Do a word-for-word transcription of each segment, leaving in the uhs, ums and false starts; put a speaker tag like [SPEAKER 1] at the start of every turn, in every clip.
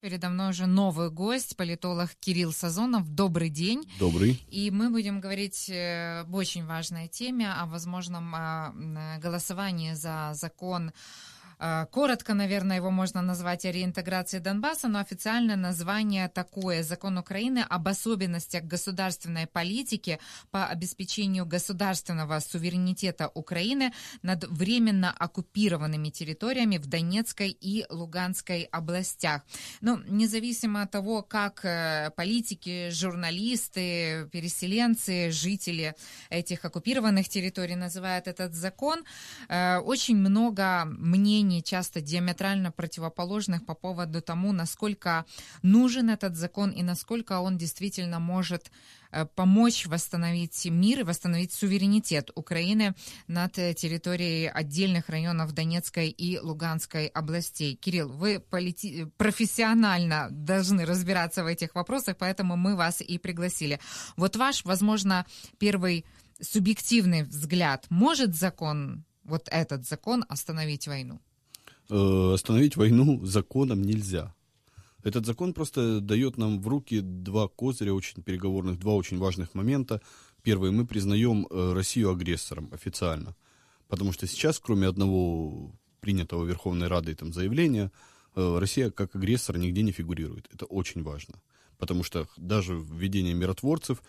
[SPEAKER 1] Передо мной уже новый гость, политолог Кирилл Сазонов. Добрый день.
[SPEAKER 2] Добрый.
[SPEAKER 1] И мы будем говорить об очень важной теме, о возможном голосовании за закон. Коротко, наверное, его можно назвать о реинтеграции Донбасса, но официальное название такое: Закон Украины об особенностях государственной политики по обеспечению государственного суверенитета Украины над временно оккупированными территориями в Донецкой и Луганской областях. Ну, независимо от того, как политики, журналисты, переселенцы, жители этих оккупированных территорий называют этот закон, очень много мнений, часто диаметрально противоположных по поводу тому, насколько нужен этот закон и насколько он действительно может помочь восстановить мир и восстановить суверенитет Украины над территорией отдельных районов Донецкой и Луганской областей. Кирилл, вы полити... профессионально должны разбираться в этих вопросах, поэтому мы вас и пригласили. Вот ваш, возможно, первый субъективный взгляд: может закон, вот этот закон, остановить войну?
[SPEAKER 2] Остановить войну законом нельзя. Этот закон просто дает нам в руки два козыря очень переговорных, два очень важных момента. Первый: мы признаем Россию агрессором официально, потому что сейчас, кроме одного принятого Верховной Радой там заявления, Россия как агрессор нигде не фигурирует. Это очень важно, потому что даже введение миротворцев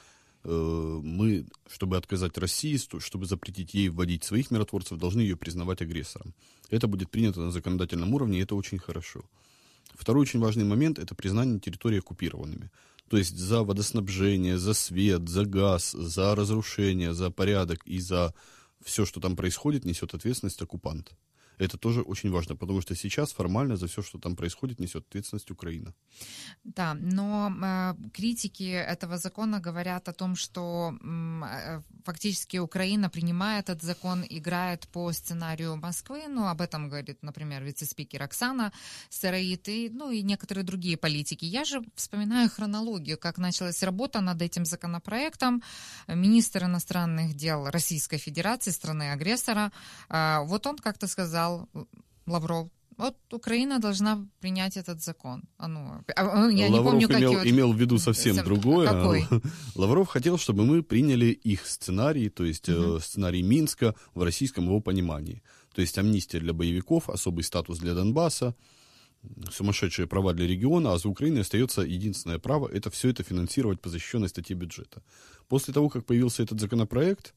[SPEAKER 2] мы, чтобы отказать России, чтобы запретить ей вводить своих миротворцев, должны ее признавать агрессором. Это будет принято на законодательном уровне, и это очень хорошо. Второй очень важный момент – это признание территорий оккупированными. То есть за водоснабжение, за свет, за газ, за разрушение, за порядок и за все, что там происходит, несет ответственность оккупант. Это тоже очень важно, потому что сейчас формально за все, что там происходит, несет ответственность Украина.
[SPEAKER 1] Да, но э, критики этого закона говорят о том, что э, фактически Украина, принимая этот закон, играет по сценарию Москвы. Ну, об этом говорит, например, вице-спикер Оксана Сыроид, и, ну, и некоторые другие политики. Я же вспоминаю хронологию, как началась работа над этим законопроектом. Министр иностранных дел Российской Федерации, страны-агрессора, э, вот он как-то сказал, Лавров: вот Украина должна принять этот закон. А ну, я
[SPEAKER 2] Лавров
[SPEAKER 1] не помню, как
[SPEAKER 2] имел,
[SPEAKER 1] его...
[SPEAKER 2] имел в виду совсем Сам... другое.
[SPEAKER 1] Какой?
[SPEAKER 2] Лавров хотел, чтобы мы приняли их сценарий, то есть uh-huh. сценарий Минска в российском его понимании. То есть амнистия для боевиков, особый статус для Донбасса, сумасшедшие права для региона, а за Украиной остается единственное право – это все это финансировать по защищенной статье бюджета. После того, как появился этот законопроект,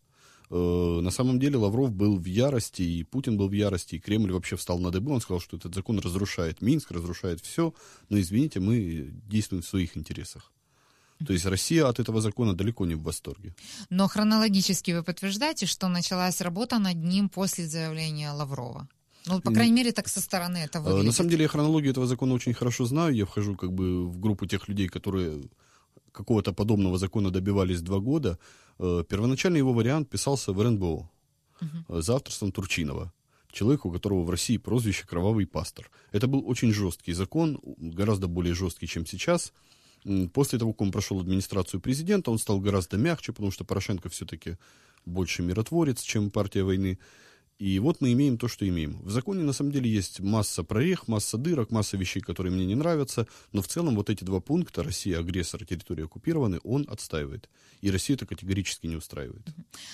[SPEAKER 2] на самом деле Лавров был в ярости, и Путин был в ярости, и Кремль вообще встал на дыбы. Он сказал, что этот закон разрушает Минск, разрушает все, но, извините, мы действуем в своих интересах. То есть Россия от этого закона далеко не в восторге.
[SPEAKER 1] Но хронологически вы подтверждаете, что началась работа над ним после заявления Лаврова? Ну, по крайней мере, так со стороны это выглядит.
[SPEAKER 2] На самом деле я хронологию этого закона очень хорошо знаю. Я вхожу как бы в группу тех людей, которые какого-то подобного закона добивались два года. Первоначально его вариант писался в эр эн бэ о uh-huh. за авторством Турчинова, человека, у которого в России прозвище «Кровавый пастор». Это был очень жесткий закон, гораздо более жесткий, чем сейчас. После того, как он прошел администрацию президента, он стал гораздо мягче, потому что Порошенко все-таки больше миротворец, чем партия войны. И вот мы имеем то, что имеем. В законе, на самом деле, есть масса прорех, масса дырок, масса вещей, которые мне не нравятся, но в целом вот эти два пункта: Россия агрессор, территории оккупированы, он отстаивает. И Россию это категорически не устраивает.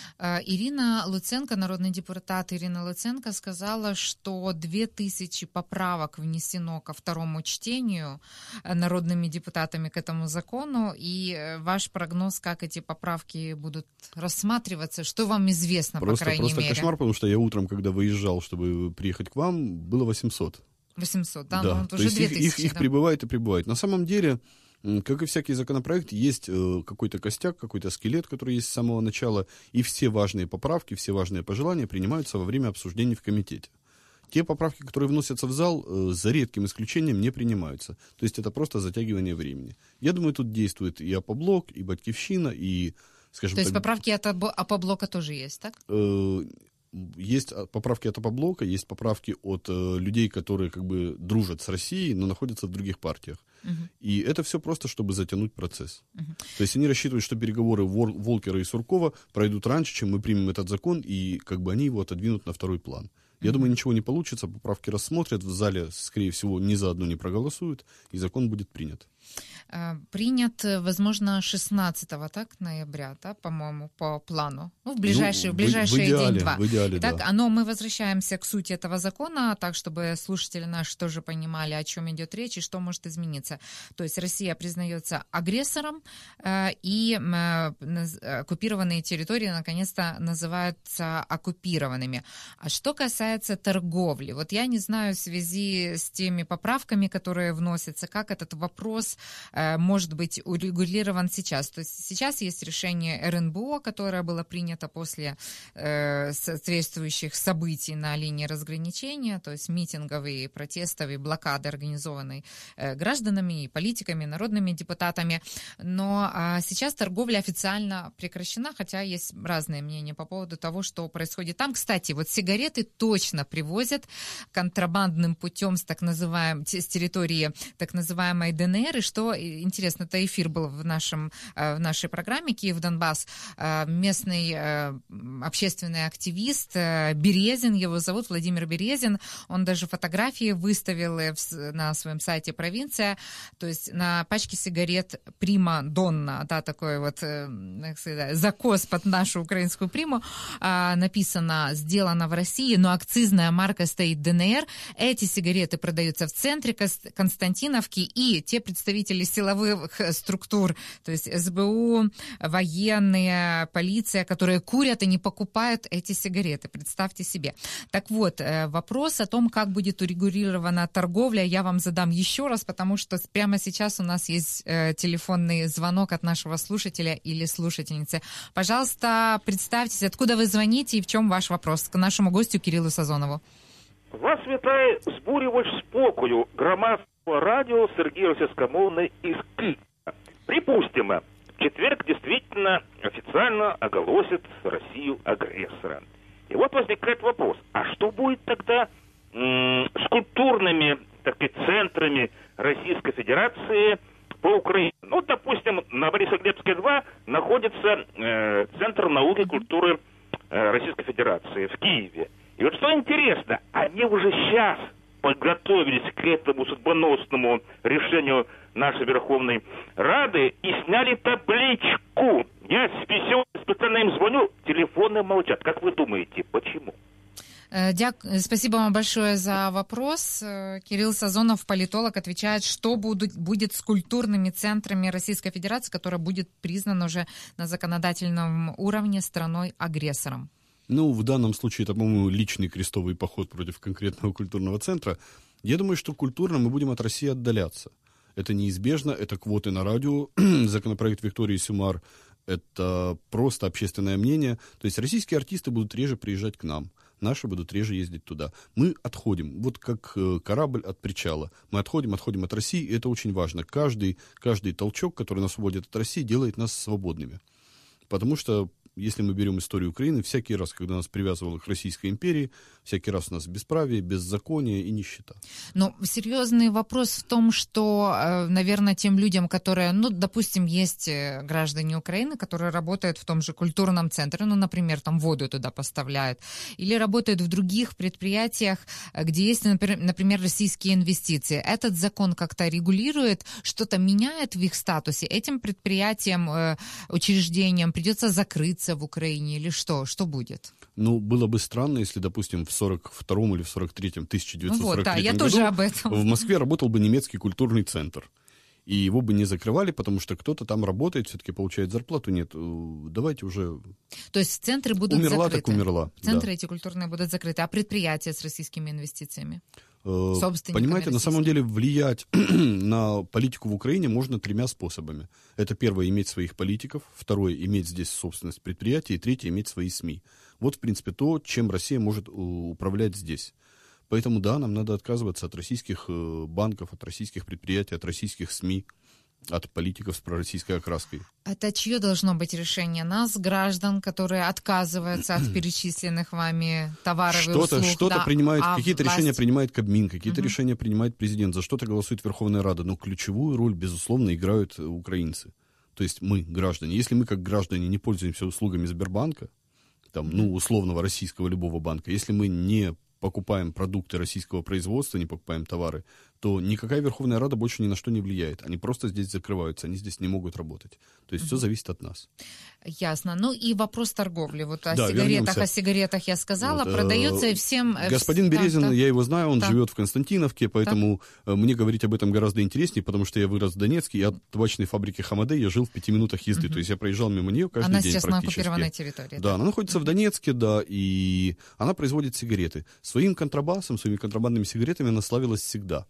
[SPEAKER 1] Ирина Луценко, народный депутат Ирина Луценко, сказала, что две тысячи поправок внесено ко второму чтению народными депутатами к этому закону. И ваш прогноз, как эти поправки будут рассматриваться, что вам известно,
[SPEAKER 2] просто,
[SPEAKER 1] по крайней
[SPEAKER 2] просто
[SPEAKER 1] мере?
[SPEAKER 2] Просто кошмар, потому что я утром, когда выезжал, чтобы приехать к вам, было восемьсот.
[SPEAKER 1] восемьсот, да?
[SPEAKER 2] Да.
[SPEAKER 1] Ну,
[SPEAKER 2] то
[SPEAKER 1] уже
[SPEAKER 2] есть
[SPEAKER 1] две
[SPEAKER 2] их,
[SPEAKER 1] тысячи,
[SPEAKER 2] их, их
[SPEAKER 1] да?
[SPEAKER 2] прибывает и прибывает. На самом деле, как и всякий законопроект, есть какой-то костяк, какой-то скелет, который есть с самого начала, и все важные поправки, все важные пожелания принимаются во время обсуждений в комитете. Те поправки, которые вносятся в зал, за редким исключением не принимаются. То есть это просто затягивание времени. Я думаю, тут действует и Опоблок, и Батькивщина, и, скажем
[SPEAKER 1] так... То есть
[SPEAKER 2] так,
[SPEAKER 1] поправки от Опоблока тоже есть, так?
[SPEAKER 2] Есть поправки от Опоблока, есть поправки от э, людей, которые как бы дружат с Россией, но находятся в других партиях. Uh-huh. И это все просто, чтобы затянуть процесс. Uh-huh. То есть они рассчитывают, что переговоры Вор- Волкера и Суркова пройдут раньше, чем мы примем этот закон, и как бы они его отодвинут на второй план. Я mm-hmm. думаю, ничего не получится, поправки рассмотрят, в зале, скорее всего, ни за одну не проголосуют, и закон будет принят.
[SPEAKER 1] Принят, возможно, шестнадцатого так, ноября, да, по-моему, по плану. Ну, в ближайшие,
[SPEAKER 2] ну,
[SPEAKER 1] в ближайшие
[SPEAKER 2] в идеале,
[SPEAKER 1] день-два.
[SPEAKER 2] В идеале,
[SPEAKER 1] Итак,
[SPEAKER 2] да.
[SPEAKER 1] оно, мы возвращаемся к сути этого закона, так, чтобы слушатели наши тоже понимали, о чем идет речь и что может измениться. То есть Россия признается агрессором, э, и э, оккупированные территории наконец-то называются оккупированными. А что касается торговли, вот я не знаю в связи с теми поправками, которые вносятся, как этот вопрос может быть урегулирован сейчас. То есть сейчас есть решение эр эн бэ о, которое было принято после э, соответствующих событий на линии разграничения, то есть митингов и протестов и блокады, организованной э, гражданами и политиками, народными депутатами. Но э, сейчас торговля официально прекращена, хотя есть разные мнения по поводу того, что происходит там. Кстати, вот сигареты точно привозят контрабандным путем с так называемой, с территории так называемой дэ эн эр, и что интересно, это эфир был в, нашем, в нашей программе «Киев-Донбасс». Местный общественный активист Березин, его зовут Владимир Березин, он даже фотографии выставил на своем сайте «Провинция», то есть на пачке сигарет «Прима Донна», да, такой вот как сказать, закос под нашу украинскую приму, написано «Сделано в России, но акцизная марка стоит дэ эн эр». Эти сигареты продаются в центре Константиновки, и те представители силовых структур, то есть эс бэ у, военные, полиция, которые курят и не покупают эти сигареты. Представьте себе. Так вот, вопрос о том, как будет урегулирована торговля, я вам задам еще раз, потому что прямо сейчас у нас есть телефонный звонок от нашего слушателя или слушательницы. Пожалуйста, представьтесь, откуда вы звоните и в чем ваш вопрос к нашему гостю Кириллу Сазонову.
[SPEAKER 3] Вас вітає збурювач спокою громадського радио Сергей Росискомовный из Киева. Припустимо, в четверг действительно официально оголосит Россию агрессора. И вот возникает вопрос, а что будет тогда м- с культурными, так сказать, центрами Российской Федерации по Украине? Ну, допустим, на Борисоглебске два находится э, Центр науки и культуры э, Российской Федерации в Киеве. И вот что интересно, они уже сейчас подготовились к этому судьбоносному решению нашей Верховной Рады и сняли табличку. Я специально им звоню, телефоны молчат. Как вы думаете, почему?
[SPEAKER 1] Дякую. Спасибо вам большое за вопрос. Кирилл Сазонов, политолог, отвечает, что будут, будет с культурными центрами Российской Федерации, которая будет признана уже на законодательном уровне страной-агрессором.
[SPEAKER 2] Ну, в данном случае это, по-моему, личный крестовый поход против конкретного культурного центра. Я думаю, что культурно мы будем от России отдаляться. Это неизбежно, это квоты на радио, законопроект Виктории Сюмар, это просто общественное мнение. То есть российские артисты будут реже приезжать к нам, наши будут реже ездить туда. Мы отходим, вот как корабль от причала. Мы отходим, отходим от России, и это очень важно. Каждый, каждый толчок, который нас уводит от России, делает нас свободными. Потому что если мы берем историю Украины, всякий раз, когда нас привязывало к Российской империи, всякий раз у нас бесправие, беззаконие и нищета.
[SPEAKER 1] Но серьезный вопрос в том, что, наверное, тем людям, которые, ну, допустим, есть граждане Украины, которые работают в том же культурном центре, ну, например, там воду туда поставляют, или работают в других предприятиях, где есть, например, российские инвестиции. Этот закон как-то регулирует, что-то меняет в их статусе. Этим предприятиям, учреждениям придется закрыться в Украине или что? Что будет?
[SPEAKER 2] Ну, было бы странно, если, допустим, в сорок втором или в сорок третьем, тысяча девятьсот сорок третьем
[SPEAKER 1] ну вот, да, я
[SPEAKER 2] году
[SPEAKER 1] тоже об этом.
[SPEAKER 2] В Москве работал бы немецкий культурный центр. И его бы не закрывали, потому что кто-то там работает, все-таки получает зарплату. Нет, давайте уже...
[SPEAKER 1] То есть центры будут
[SPEAKER 2] умерла,
[SPEAKER 1] закрыты?
[SPEAKER 2] Так умерла,
[SPEAKER 1] Центры
[SPEAKER 2] да.
[SPEAKER 1] эти культурные будут закрыты. А предприятия с российскими инвестициями?
[SPEAKER 2] Понимаете, на самом деле влиять на политику в Украине можно тремя способами. Это первое, иметь своих политиков, второе, иметь здесь собственность предприятий, и третье, иметь свои СМИ. Вот, в принципе, то, чем Россия может управлять здесь. Поэтому, да, нам надо отказываться от российских банков, от российских предприятий, от российских СМИ, от политиков с пророссийской окраской.
[SPEAKER 1] Это чье должно быть решение? Нас, граждан, которые отказываются от перечисленных вами товаров и
[SPEAKER 2] что-то,
[SPEAKER 1] услуг?
[SPEAKER 2] Что-то
[SPEAKER 1] да,
[SPEAKER 2] принимает,
[SPEAKER 1] а
[SPEAKER 2] какие-то
[SPEAKER 1] власть...
[SPEAKER 2] решения принимает Кабмин, какие-то
[SPEAKER 1] угу.
[SPEAKER 2] решения принимает президент, за что-то голосует Верховная Рада. Но ключевую роль, безусловно, играют украинцы. То есть мы, граждане. Если мы, как граждане, не пользуемся услугами Сбербанка, там, ну, условного российского любого банка, если мы не покупаем продукты российского производства, не покупаем товары, то никакая Верховная Рада больше ни на что не влияет. Они просто здесь закрываются, они здесь не могут работать. То есть mm-hmm. все зависит от нас.
[SPEAKER 1] Ясно. Ну и вопрос торговли. Вот о
[SPEAKER 2] да,
[SPEAKER 1] сигаретах,
[SPEAKER 2] вернемся.
[SPEAKER 1] о сигаретах я сказала.
[SPEAKER 2] Вот,
[SPEAKER 1] Продается
[SPEAKER 2] э,
[SPEAKER 1] и всем...
[SPEAKER 2] Господин Березин, да, да. я его знаю, он да. живет в Константиновке, поэтому да. мне говорить об этом гораздо интереснее, потому что я вырос в Донецке, и от табачной фабрики Хамаде я жил в пяти минутах езды. Mm-hmm. То есть я проезжал мимо нее каждый
[SPEAKER 1] она,
[SPEAKER 2] день практически.
[SPEAKER 1] Она, естественно, оккупированная территория.
[SPEAKER 2] Да, да, она находится mm-hmm. в Донецке, да, и она производит сигареты. Своим контрабасом, своими контрабандными сигаретами она славилась всегда.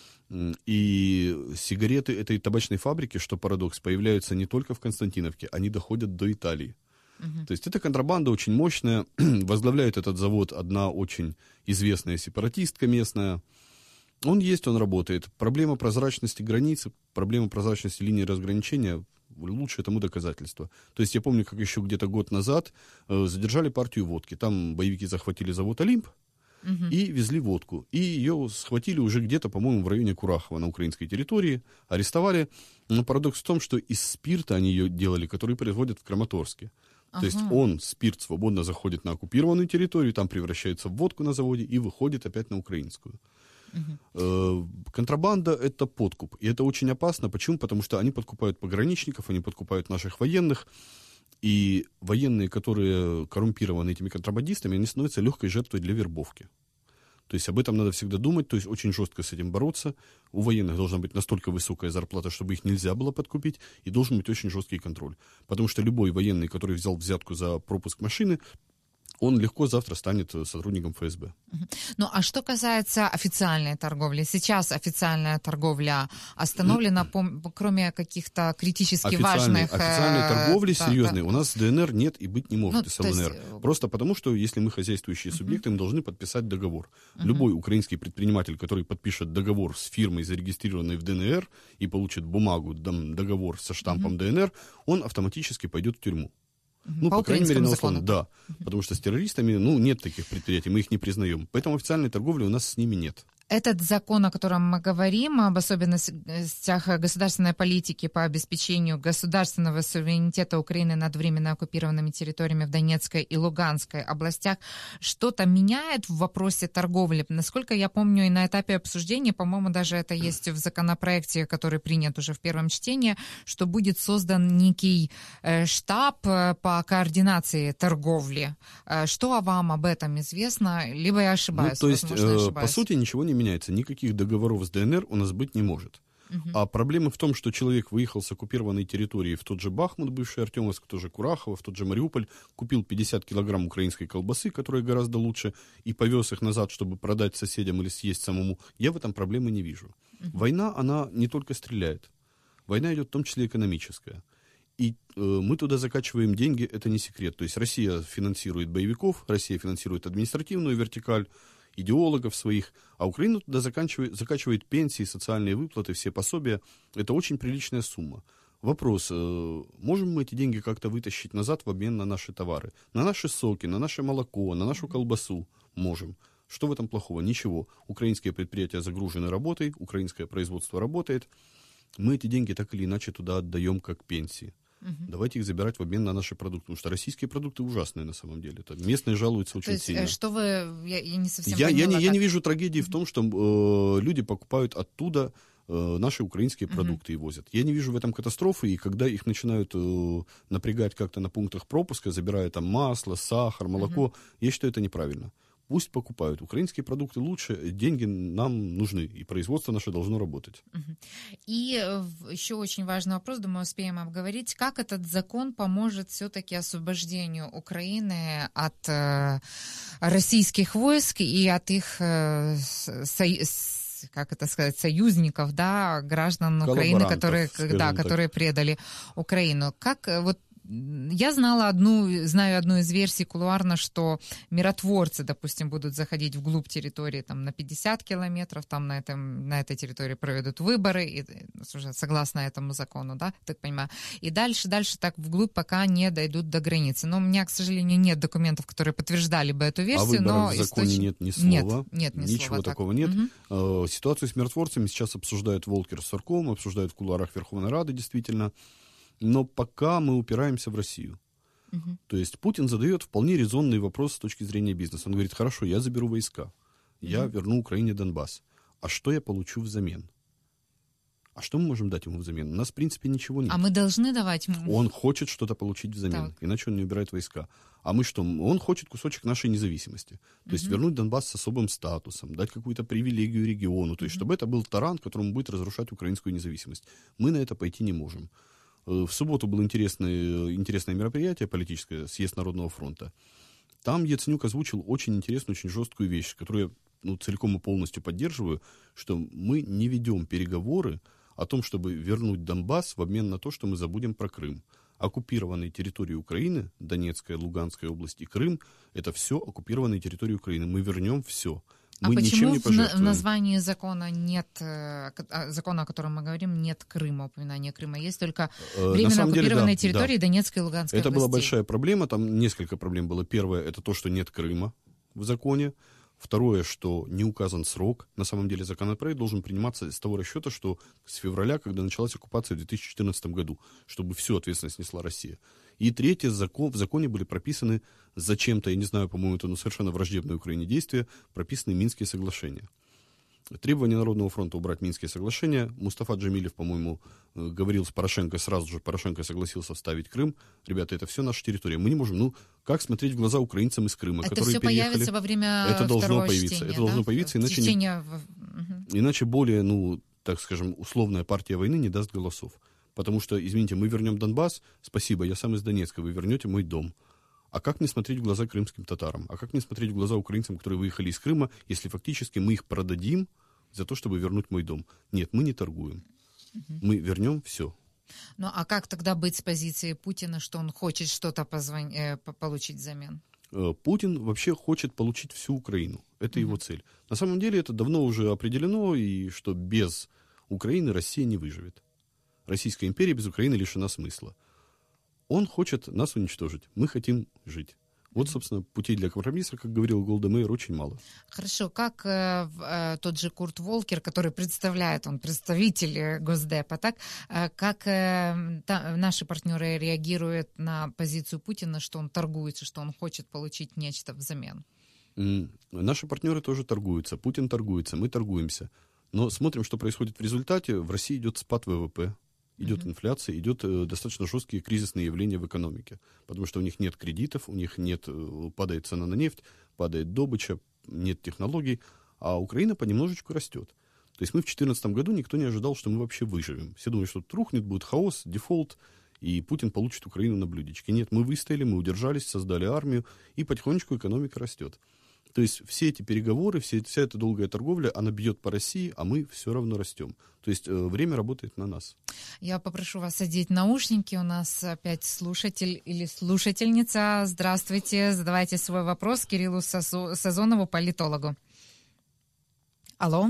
[SPEAKER 2] И сигареты этой табачной фабрики, что парадокс, появляются не только в Константиновке, они доходят до Италии. Uh-huh. То есть эта контрабанда очень мощная. Возглавляет этот завод одна очень известная сепаратистка местная. Он есть, он работает. Проблема прозрачности границ, проблема прозрачности линии разграничения — лучшее тому доказательство. То есть я помню, как еще где-то год назад э, задержали партию водки. Там боевики захватили завод «Олимп», Uh-huh. и везли водку. И ее схватили уже где-то, по-моему, в районе Курахова на украинской территории, арестовали. Но парадокс в том, что из спирта они ее делали, который производят в Краматорске. Uh-huh. То есть он, спирт, свободно заходит на оккупированную территорию, там превращается в водку на заводе и выходит опять на украинскую. Uh-huh. Контрабанда — это подкуп. И это очень опасно. Почему? Потому что они подкупают пограничников, они подкупают наших военных. И военные, которые коррумпированы этими контрабандистами, они становятся легкой жертвой для вербовки. То есть об этом надо всегда думать, то есть очень жестко с этим бороться. У военных должна быть настолько высокая зарплата, чтобы их нельзя было подкупить, и должен быть очень жесткий контроль. Потому что любой военный, который взял взятку за пропуск машины, он легко завтра станет сотрудником эф эс бэ.
[SPEAKER 1] Ну, а что касается официальной торговли? Сейчас официальная торговля остановлена, кроме каких-то критически важных...
[SPEAKER 2] Официальной торговли
[SPEAKER 1] да,
[SPEAKER 2] серьезной
[SPEAKER 1] да.
[SPEAKER 2] у нас в дэ эн эр нет и быть не может,
[SPEAKER 1] ну,
[SPEAKER 2] из эл эн эр. Есть... Просто потому, что если мы хозяйствующие uh-huh. субъекты, мы должны подписать договор. Uh-huh. Любой украинский предприниматель, который подпишет договор с фирмой, зарегистрированной в дэ эн эр, и получит бумагу, договор со штампом uh-huh. дэ эн эр, он автоматически пойдет в тюрьму. Ну, по, по крайней мере, на условно, да. Uh-huh. Потому что с террористами, ну, нет таких предприятий, мы их не признаем. Поэтому официальной торговли у нас с ними нет.
[SPEAKER 1] Этот закон, о котором мы говорим, об особенностях государственной политики по обеспечению государственного суверенитета Украины над временно оккупированными территориями в Донецкой и Луганской областях, что-то меняет в вопросе торговли? Насколько я помню, и на этапе обсуждения, по-моему, даже это есть в законопроекте, который принят уже в первом чтении, что будет создан некий штаб по координации торговли. Что вам об этом известно? Либо я ошибаюсь?
[SPEAKER 2] Ну, то есть,
[SPEAKER 1] возможно, я ошибаюсь.
[SPEAKER 2] По сути, ничего не меняется. Никаких договоров с дэ эн эр у нас быть не может. Uh-huh. А проблема в том, что человек выехал с оккупированной территории в тот же Бахмут, бывший Артемовск, в тот же Курахово, в тот же Мариуполь, купил пятьдесят килограмм украинской колбасы, которая гораздо лучше, и повез их назад, чтобы продать соседям или съесть самому. Я в этом проблемы не вижу. Uh-huh. Война, она не только стреляет. Война идет в том числе экономическая. И э, мы туда закачиваем деньги, это не секрет. То есть Россия финансирует боевиков, Россия финансирует административную вертикаль, идеологов своих, а Украина туда заканчивает, закачивает пенсии, социальные выплаты, все пособия. Это очень приличная сумма. Вопрос, э, можем мы эти деньги как-то вытащить назад в обмен на наши товары? На наши соки, на наше молоко, на нашу колбасу? Можем. Что в этом плохого? Ничего. Украинские предприятия загружены работой, украинское производство работает. Мы эти деньги так или иначе туда отдаем как пенсии. Угу. Давайте их забирать в обмен на наши продукты, потому что российские продукты ужасные на самом деле. Это местные жалуются очень
[SPEAKER 1] То есть,
[SPEAKER 2] сильно.
[SPEAKER 1] Что вы, я, я не совсем
[SPEAKER 2] я,
[SPEAKER 1] поняла.
[SPEAKER 2] Я не,
[SPEAKER 1] как...
[SPEAKER 2] я не вижу трагедии в том, что э, люди покупают оттуда э, наши украинские продукты uh-huh. и возят. Я не вижу в этом катастрофы, и когда их начинают э, напрягать как-то на пунктах пропуска, забирая там масло, сахар, молоко, uh-huh. я считаю, это неправильно. Пусть покупают. Украинские продукты лучше, деньги нам нужны, и производство наше должно работать.
[SPEAKER 1] И еще очень важный вопрос, думаю, успеем обговорить. Как этот закон поможет все-таки освобождению Украины от э, российских войск и от их э, со, как это сказать, союзников, да, граждан Украины, которые, да, которые предали Украину? Как вот я знала одну, знаю одну из версий кулуарно, что миротворцы, допустим, будут заходить вглубь территории там, на пятьдесят километров, там на, этом, на этой территории проведут выборы, и, уже согласно этому закону, да, так понимаю. И дальше, дальше так вглубь, пока не дойдут до границы. Но у меня, к сожалению, нет документов, которые подтверждали бы эту версию.
[SPEAKER 2] А
[SPEAKER 1] но
[SPEAKER 2] в законе источ... нет ни слова?
[SPEAKER 1] Нет, нет ни
[SPEAKER 2] Ничего
[SPEAKER 1] слова,
[SPEAKER 2] такого
[SPEAKER 1] так.
[SPEAKER 2] нет.
[SPEAKER 1] Угу.
[SPEAKER 2] Ситуацию с миротворцами сейчас обсуждают Волкер с Сорком, обсуждают в кулуарах Верховной Рады, действительно. Но пока мы упираемся в Россию. Uh-huh. То есть Путин задает вполне резонный вопрос с точки зрения бизнеса. Он говорит, хорошо, я заберу войска. я
[SPEAKER 1] mm-hmm.
[SPEAKER 2] верну Украине Донбасс. А что я получу взамен? А что мы можем дать ему взамен? У нас, в принципе, ничего нет.
[SPEAKER 1] А мы должны давать ему?
[SPEAKER 2] Он хочет что-то получить взамен,
[SPEAKER 1] так.
[SPEAKER 2] иначе он не убирает войска. А мы что? Он хочет кусочек нашей независимости. То есть mm-hmm. вернуть Донбасс с особым статусом, дать какую-то привилегию региону. То есть mm-hmm. чтобы это был таран, которым будет разрушать украинскую независимость. Мы на это пойти не можем. В субботу было интересное, интересное мероприятие политическое, съезд Народного фронта. Там Яценюк озвучил очень интересную, очень жесткую вещь, которую я ну, целиком и полностью поддерживаю, что мы не ведем переговоры о том, чтобы вернуть Донбасс в обмен на то, что мы забудем про Крым. Оккупированные территории Украины, Донецкая, Луганская область и Крым, это все оккупированные территории Украины. Мы вернем все.
[SPEAKER 1] А
[SPEAKER 2] Мы
[SPEAKER 1] почему
[SPEAKER 2] не
[SPEAKER 1] в, на, в названии закона нет, закона, о котором мы говорим, нет Крыма, упоминания Крыма? Есть только временно оккупированные деле, да, территории да. Донецкой и Луганской
[SPEAKER 2] Это
[SPEAKER 1] областей.
[SPEAKER 2] была большая проблема, там несколько проблем было. Первое, это то, что нет Крыма в законе. Второе, что не указан срок. На самом деле законопроект должен приниматься с того расчета, что с февраля, когда началась оккупация в две тысячи четырнадцатом году, чтобы всю ответственность несла Россия. И третье, закон, в законе были прописаны зачем-то, я не знаю, по-моему, это ну, совершенно враждебное Украине действие, прописаны Минские соглашения. Требование Народного фронта убрать Минские соглашения. Мустафа Джамилев, по-моему, говорил с Порошенко, сразу же Порошенко согласился вставить Крым. Ребята, это все наша территория. Мы не можем, ну, как смотреть в глаза украинцам из Крыма,
[SPEAKER 1] это
[SPEAKER 2] которые переехали.
[SPEAKER 1] Это все появится во время
[SPEAKER 2] это должно
[SPEAKER 1] чтения,
[SPEAKER 2] появиться. Это
[SPEAKER 1] да?
[SPEAKER 2] должно появиться, иначе,
[SPEAKER 1] Чтение...
[SPEAKER 2] не, иначе более, ну, так скажем, условная партия войны не даст голосов. Потому что, извините, мы вернем Донбасс, спасибо, я сам из Донецка, вы вернете мой дом. А как не смотреть в глаза крымским татарам? А как не смотреть в глаза украинцам, которые выехали из Крыма, если фактически мы их продадим за то, чтобы вернуть мой дом? Нет, мы не торгуем. Угу. Мы вернем все.
[SPEAKER 1] Ну, а как тогда быть с позиции Путина, что он хочет что-то позвон... э, получить взамен?
[SPEAKER 2] Путин вообще хочет получить всю Украину. Это угу. его цель. На самом деле это давно уже определено, и что без Украины Россия не выживет. Российская империя без Украины лишена смысла. Он хочет нас уничтожить. Мы хотим жить. Вот, собственно, путей для компромисса, как говорил Голда Меир, очень мало.
[SPEAKER 1] Хорошо. Как э, э, тот же Курт Волкер, который представляет, он представитель Госдепа, так? Э, как э, та, наши партнеры реагируют на позицию Путина, что он торгуется, что он хочет получить нечто взамен?
[SPEAKER 2] Mm, наши партнеры тоже торгуются. Путин торгуется, мы торгуемся. Но смотрим, что происходит в результате. В России идет спад ВВП. Идет mm-hmm. инфляция, идет э, достаточно жесткие кризисные явления в экономике, потому что у них нет кредитов, у них нет, э, падает цена на нефть, падает добыча, нет технологий, а Украина понемножечку растет. То есть мы в две тысячи четырнадцатом году никто не ожидал, что мы вообще выживем. Все думали, что тут рухнет, будет хаос, дефолт, и Путин получит Украину на блюдечке. Нет, мы выстояли, мы удержались, создали армию, и потихонечку экономика растет. То есть все эти переговоры, все, вся эта долгая торговля, она бьет по России, а мы все равно растем. То есть э, время работает на нас.
[SPEAKER 1] Я попрошу вас одеть наушники. У нас опять слушатель или слушательница. Здравствуйте. Задавайте свой вопрос Кириллу Сазонову, политологу. Алло.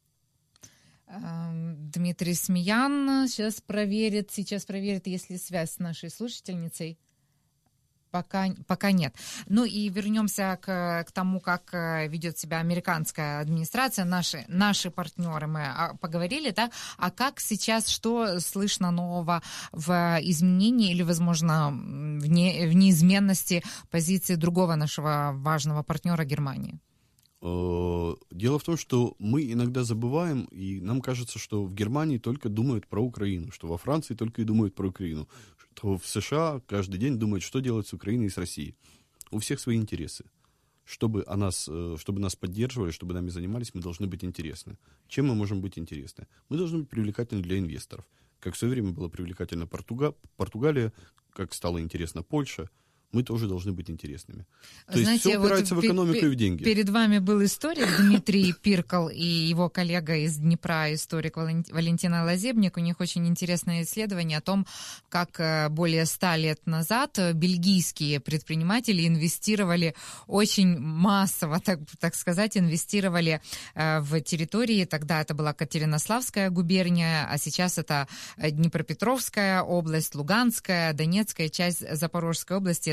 [SPEAKER 1] Дмитрий Смеян сейчас проверит, сейчас проверит, есть ли связь с нашей слушательницей. Пока, пока нет. Ну и вернемся к, к тому, как ведет себя американская администрация, наши, наши партнеры, мы поговорили, да? А как сейчас, что слышно нового в изменении или, возможно, в, не, в неизменности позиции другого нашего важного партнера Германии?
[SPEAKER 2] Дело в том, что мы иногда забываем, и нам кажется, что в Германии только думают про Украину, что во Франции только и думают про Украину, что в США каждый день думают, что делать с Украиной и с Россией. У всех свои интересы. Чтобы, о нас, чтобы нас поддерживали, чтобы нами занимались, мы должны быть интересны. Чем мы можем быть интересны? Мы должны быть привлекательны для инвесторов. Как в свое время была привлекательна Португа... Португалия, как стала интересна Польша, мы тоже должны быть интересными. То Знаете, есть все упирается вот в экономику п- и в деньги.
[SPEAKER 1] Перед вами был историк Дмитрий Пиркл и его коллега из Днепра, историк Валентина Лазебник. У них очень интересное исследование о том, как более ста лет назад бельгийские предприниматели инвестировали очень массово, так, так сказать, инвестировали в территории. Тогда это была Катеринославская губерния, а сейчас это Днепропетровская область, Луганская, Донецкая часть Запорожской области.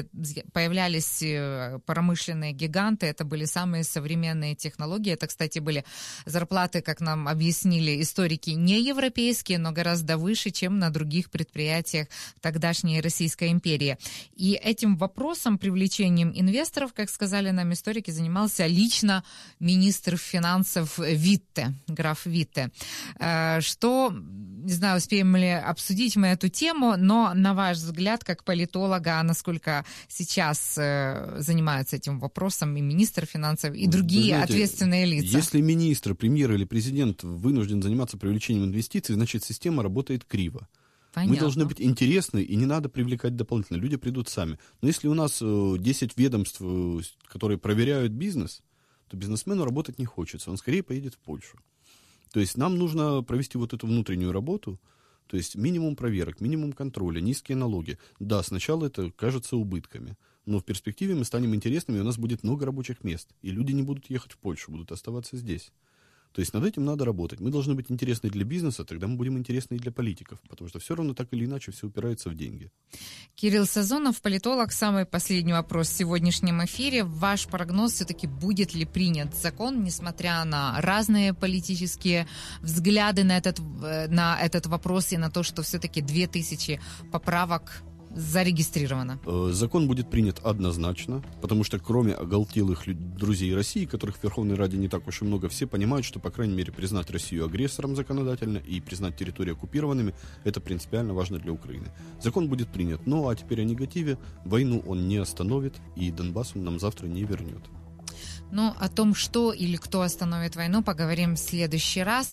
[SPEAKER 1] были, появлялись промышленные гиганты, это были самые современные технологии. Это, кстати, были зарплаты, как нам объяснили историки, не европейские, но гораздо выше, чем на других предприятиях тогдашней Российской империи. И этим вопросом, привлечением инвесторов, как сказали нам историки, занимался лично министр финансов Витте, граф Витте. Что, не знаю, успеем ли обсудить мы эту тему, но на ваш взгляд, как политолога, насколько сейчас занимаются этим вопросом и министр финансов, и другие знаете, ответственные лица?
[SPEAKER 2] Если министр, премьер или президент вынужден заниматься привлечением инвестиций, значит, система работает криво. Понятно. Мы должны быть интересны, и не надо привлекать дополнительно. Люди придут сами. Но если у нас десять ведомств, которые проверяют бизнес, то бизнесмену работать не хочется. Он скорее поедет в Польшу. То есть нам нужно провести вот эту внутреннюю работу, то есть минимум проверок, минимум контроля, низкие налоги. Да, сначала это кажется убытками, но в перспективе мы станем интересными, и у нас будет много рабочих мест, и люди не будут ехать в Польшу, будут оставаться здесь. То есть над этим надо работать. Мы должны быть интересны для бизнеса, тогда мы будем интересны и для политиков, потому что все равно так или иначе все упирается в деньги.
[SPEAKER 1] Кирилл Сазонов, политолог. Самый последний вопрос в сегодняшнем эфире. Ваш прогноз все-таки, будет ли принят закон, несмотря на разные политические взгляды на этот, на этот вопрос и на то, что все-таки две тысячи поправок зарегистрировано?
[SPEAKER 2] Закон будет принят однозначно, потому что кроме оголтелых друзей России, которых в Верховной Раде не так уж и много, все понимают, что, по крайней мере, признать Россию агрессором законодательно и признать территории оккупированными, это принципиально важно для Украины. Закон будет принят. Ну, а теперь о негативе. Войну он не остановит, и Донбасс он нам завтра не вернет.
[SPEAKER 1] Ну, о том, что или кто остановит войну, поговорим в следующий раз.